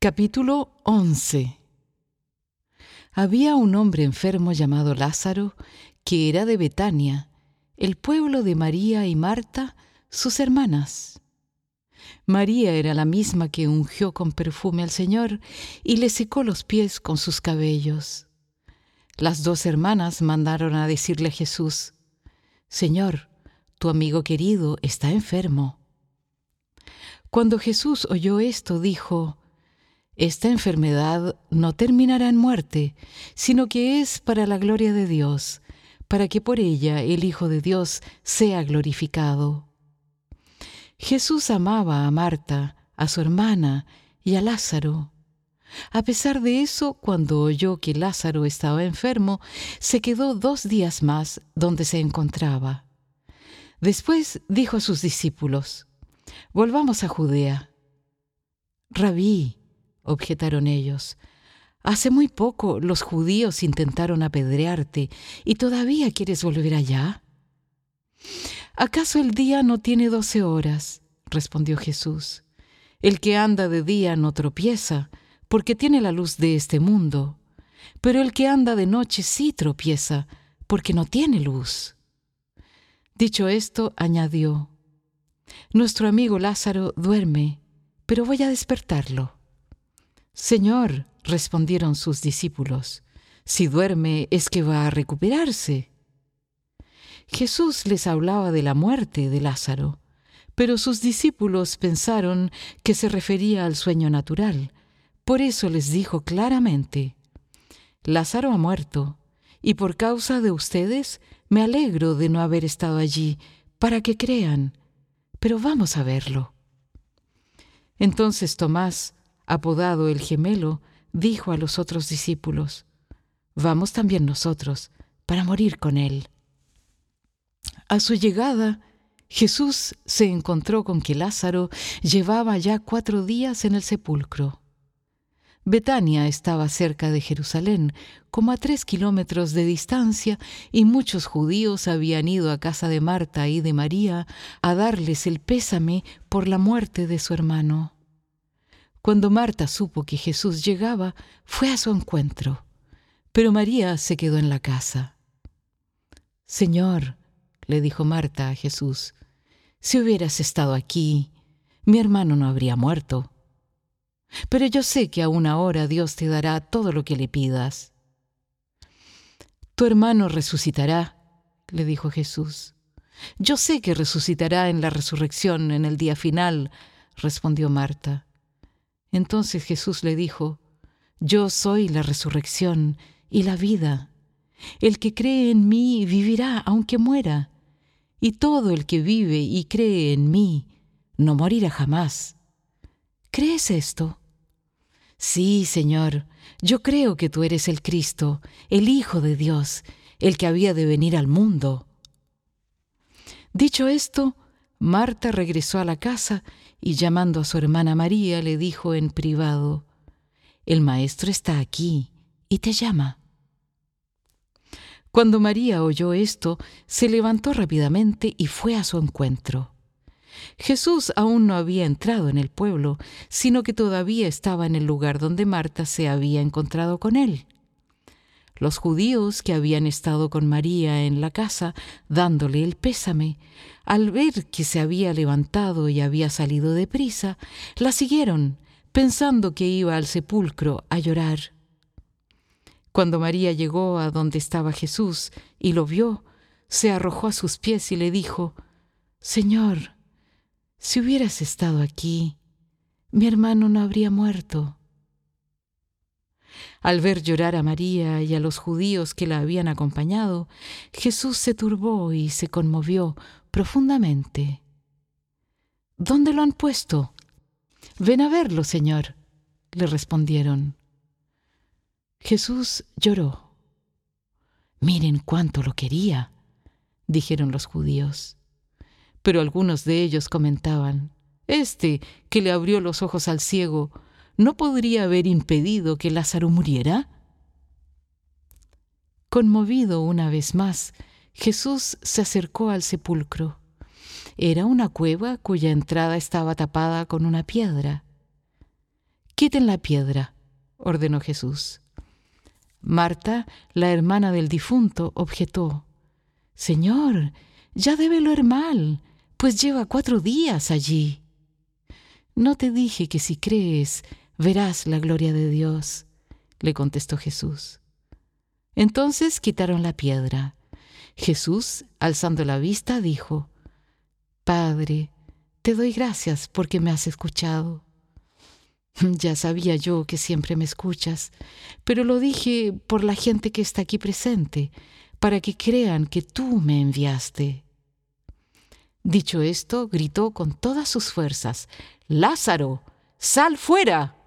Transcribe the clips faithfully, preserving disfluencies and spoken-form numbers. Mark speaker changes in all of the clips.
Speaker 1: Capítulo once. Había un hombre enfermo llamado Lázaro, que era de Betania, el pueblo de María y Marta, sus hermanas. María era la misma que ungió con perfume al Señor y le secó los pies con sus cabellos. Las dos hermanas mandaron a decirle a Jesús: «Señor, tu amigo querido está enfermo». Cuando Jesús oyó esto, dijo: «Esta enfermedad no terminará en muerte, sino que es para la gloria de Dios, para que por ella el Hijo de Dios sea glorificado». Jesús amaba a Marta, a su hermana y a Lázaro. A pesar de eso, cuando oyó que Lázaro estaba enfermo, se quedó dos días más donde se encontraba. Después dijo a sus discípulos: «Volvamos a Judea». «Rabí», objetaron ellos, «hace muy poco los judíos intentaron apedrearte y todavía quieres volver allá». «¿Acaso el día no tiene doce horas?», respondió Jesús. «El que anda de día no tropieza, porque tiene la luz de este mundo, pero el que anda de noche sí tropieza, porque no tiene luz». Dicho esto, añadió: «Nuestro amigo Lázaro duerme, pero voy a despertarlo». «Señor», respondieron sus discípulos, «si duerme es que va a recuperarse». Jesús les hablaba de la muerte de Lázaro, pero sus discípulos pensaron que se refería al sueño natural. Por eso les dijo claramente: «Lázaro ha muerto, y por causa de ustedes me alegro de no haber estado allí, para que crean, pero vamos a verlo». Entonces Tomás, apodado el Gemelo, dijo a los otros discípulos: «Vamos también nosotros, para morir con él». A su llegada, Jesús se encontró con que Lázaro llevaba ya cuatro días en el sepulcro. Betania estaba cerca de Jerusalén, como a tres kilómetros de distancia, y muchos judíos habían ido a casa de Marta y de María a darles el pésame por la muerte de su hermano. Cuando Marta supo que Jesús llegaba, fue a su encuentro, pero María se quedó en la casa. «Señor», le dijo Marta a Jesús, «si hubieras estado aquí, mi hermano no habría muerto. Pero yo sé que aún ahora Dios te dará todo lo que le pidas». «Tu hermano resucitará», le dijo Jesús. «Yo sé que resucitará en la resurrección en el día final», respondió Marta. Entonces Jesús le dijo: «Yo soy la resurrección y la vida. El que cree en mí vivirá aunque muera, y todo el que vive y cree en mí no morirá jamás. ¿Crees esto?». «Sí, Señor, yo creo que tú eres el Cristo, el Hijo de Dios, el que había de venir al mundo». Dicho esto, Marta regresó a la casa y, llamando a su hermana María, le dijo en privado: «El Maestro está aquí y te llama». Cuando María oyó esto, se levantó rápidamente y fue a su encuentro. Jesús aún no había entrado en el pueblo, sino que todavía estaba en el lugar donde Marta se había encontrado con él. Los judíos que habían estado con María en la casa, dándole el pésame, al ver que se había levantado y había salido deprisa, la siguieron, pensando que iba al sepulcro a llorar. Cuando María llegó a donde estaba Jesús y lo vio, se arrojó a sus pies y le dijo: «Señor, si hubieras estado aquí, mi hermano no habría muerto». Al ver llorar a María y a los judíos que la habían acompañado, Jesús se turbó y se conmovió profundamente. «¿Dónde lo han puesto?». «Ven a verlo, Señor», le respondieron. Jesús lloró. «Miren cuánto lo quería», dijeron los judíos. Pero algunos de ellos comentaban: «Este que le abrió los ojos al ciego, ¿no podría haber impedido que Lázaro muriera?». Conmovido una vez más, Jesús se acercó al sepulcro. Era una cueva cuya entrada estaba tapada con una piedra. «¿Qué «Quiten la piedra», ordenó Jesús. Marta, la hermana del difunto, objetó: «Señor, ya debe oler mal, pues lleva cuatro días allí». «¿No te dije que si crees verás la gloria de Dios?», le contestó Jesús. Entonces quitaron la piedra. Jesús, alzando la vista, dijo: «Padre, te doy gracias porque me has escuchado. Ya sabía yo que siempre me escuchas, pero lo dije por la gente que está aquí presente, para que crean que tú me enviaste». Dicho esto, gritó con todas sus fuerzas: «¡Lázaro, sal fuera!».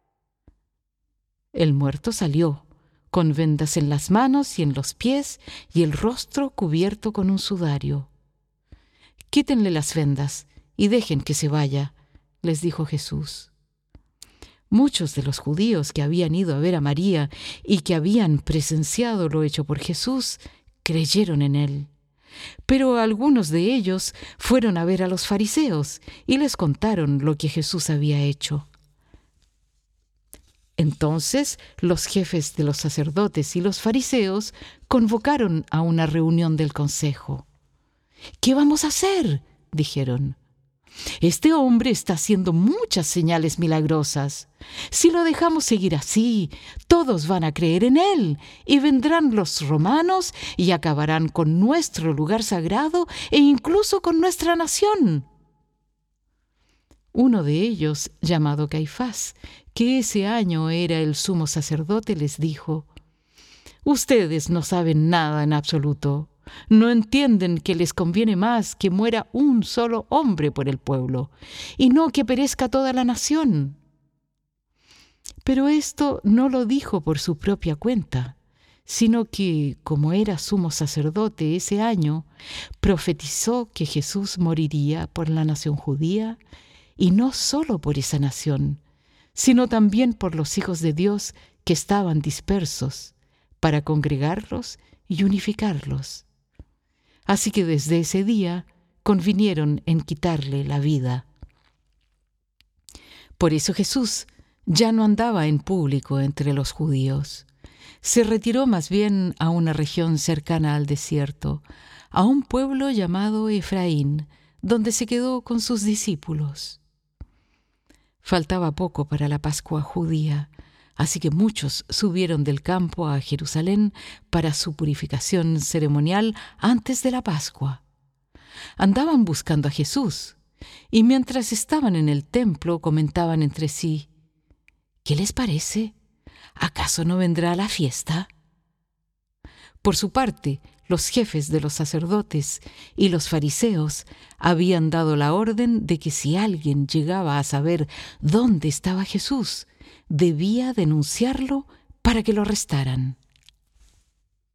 Speaker 1: El muerto salió, con vendas en las manos y en los pies y el rostro cubierto con un sudario. «Quítenle las vendas y dejen que se vaya», les dijo Jesús. Muchos de los judíos que habían ido a ver a María y que habían presenciado lo hecho por Jesús creyeron en él. Pero algunos de ellos fueron a ver a los fariseos y les contaron lo que Jesús había hecho. Entonces los jefes de los sacerdotes y los fariseos convocaron a una reunión del consejo. «¿Qué vamos a hacer?», dijeron. «Este hombre está haciendo muchas señales milagrosas. Si lo dejamos seguir así, todos van a creer en él y vendrán los romanos y acabarán con nuestro lugar sagrado e incluso con nuestra nación». Uno de ellos, llamado Caifás, que ese año era el sumo sacerdote, les dijo: «Ustedes no saben nada en absoluto. No entienden que les conviene más que muera un solo hombre por el pueblo, y no que perezca toda la nación». Pero esto no lo dijo por su propia cuenta, sino que, como era sumo sacerdote ese año, profetizó que Jesús moriría por la nación judía, y no solo por esa nación, sino también por los hijos de Dios que estaban dispersos, para congregarlos y unificarlos. Así que desde ese día convinieron en quitarle la vida. Por eso Jesús ya no andaba en público entre los judíos. Se retiró más bien a una región cercana al desierto, a un pueblo llamado Efraín, donde se quedó con sus discípulos. Faltaba poco para la Pascua judía, así que muchos subieron del campo a Jerusalén para su purificación ceremonial antes de la Pascua. Andaban buscando a Jesús, y mientras estaban en el templo comentaban entre sí: «¿Qué les parece? ¿Acaso no vendrá a la fiesta?». Por su parte, los jefes de los sacerdotes y los fariseos habían dado la orden de que si alguien llegaba a saber dónde estaba Jesús, debía denunciarlo para que lo arrestaran.